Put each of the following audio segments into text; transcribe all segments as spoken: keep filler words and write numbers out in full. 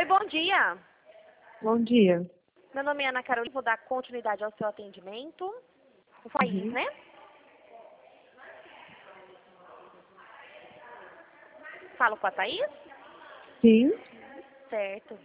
bom dia. Bom dia. Meu nome é Ana Carolina, vou dar continuidade ao seu atendimento. O país, Uhum. né? Falo com a Thaís? Sim. Certo.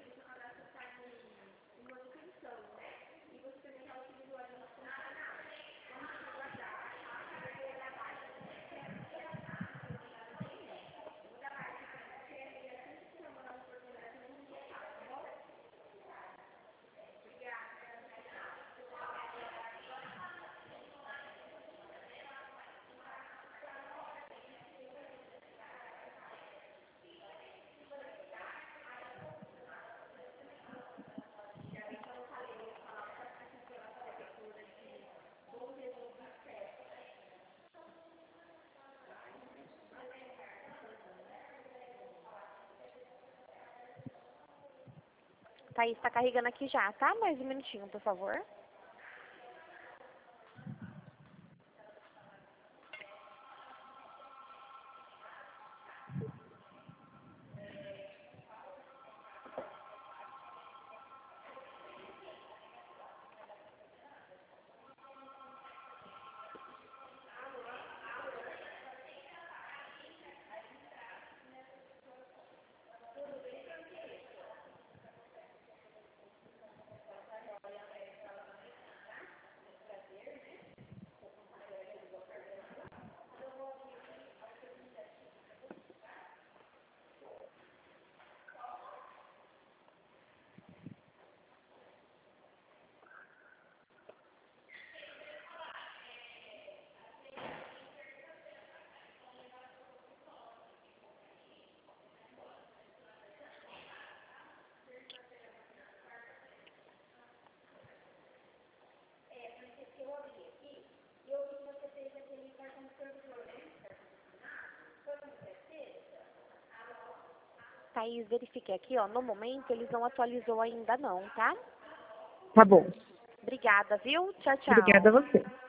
Thaís está carregando aqui já, tá? Mais um minutinho, por favor. Thaís, verifiquei aqui, ó. No momento, eles não atualizou ainda não, tá? Tá bom. Obrigada, viu? Tchau, tchau. Obrigada a você.